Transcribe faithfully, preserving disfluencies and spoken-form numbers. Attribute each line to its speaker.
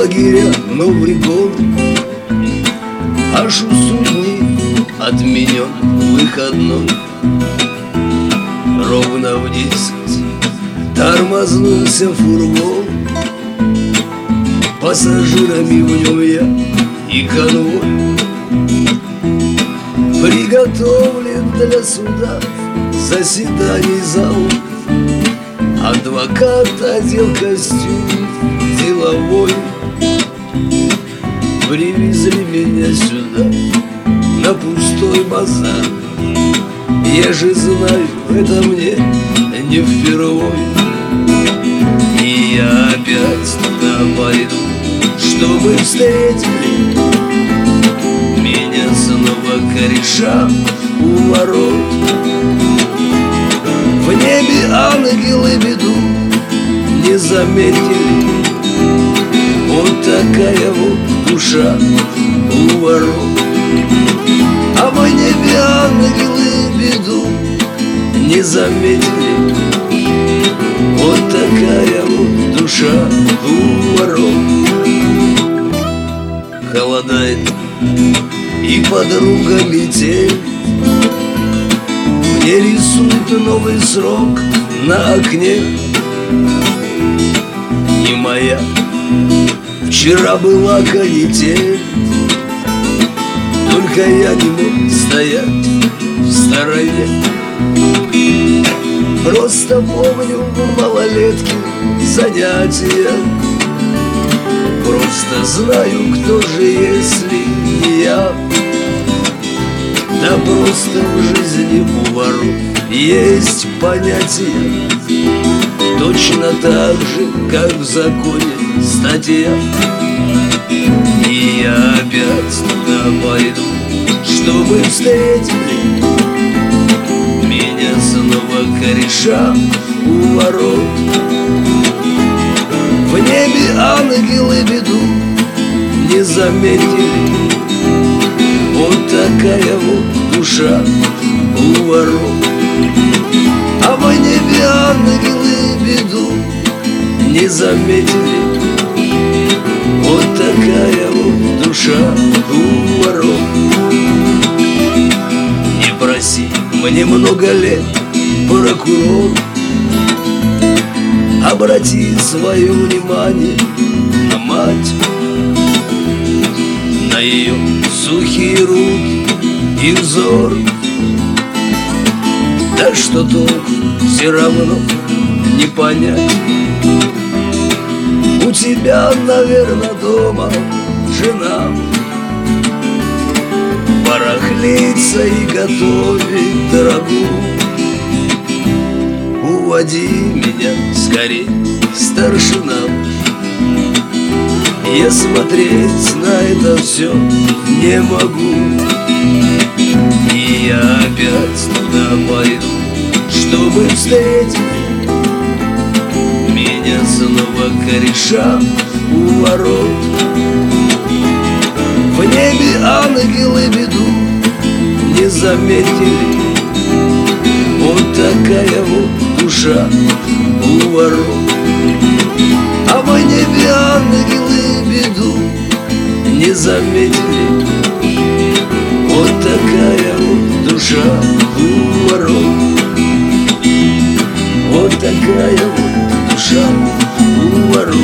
Speaker 1: лагеря Новый год, аж у судьи отменен выходной. Ровно в десять тормознулся фургон, пассажирами в нем я и конвой. Приготовлен для суда заседаний зал, адвокат одел костюм деловой. Привезли меня сюда на пустой базар. Я же знаю, это мне не впервой. И я опять туда пойду, чтобы встретили меня снова кореша у ворот. В небе ангелы ведут, не заметили. Вот такая вот душа у ворот. А в небе ангелы ведут, не заметили. Вот такая вот душа у ворот. Холодает и подруга метель, мне рисует новый срок на окне. Не моя, вчера была канитель, только я не мог стоять в стороне. Просто помню малолетки занятия, просто знаю, кто же, если не я. Да просто в жизни у воров есть понятие, точно так же, как в законе статья. И я опять туда пойду, чтобы встретили меня снова кореша у ворот. В небе ангелы ведут, не заметили. Вот такая вот душа у ворот. А в небе ангелы ведут, не заметили. Вот такая вот душа у ворот. Не проси мне много лет, прокурор, обрати свое внимание на мать, на ее сухие руки и взор. Да что толку, все равно не понять. У тебя, наверное, дома жена барахлится и готовит дорогу. Уводи меня скорей, старшина. Я смотреть на это все не могу. И я опять туда пойду, чтобы встретить меня снова кореша у ворот. В небе ангелы ведут, не заметили. Вот такая вот душа у ворот. А в небе ангелы ведут, не заметили. Вот такая вот душа у ворот. Вот такая вот душа у ворот.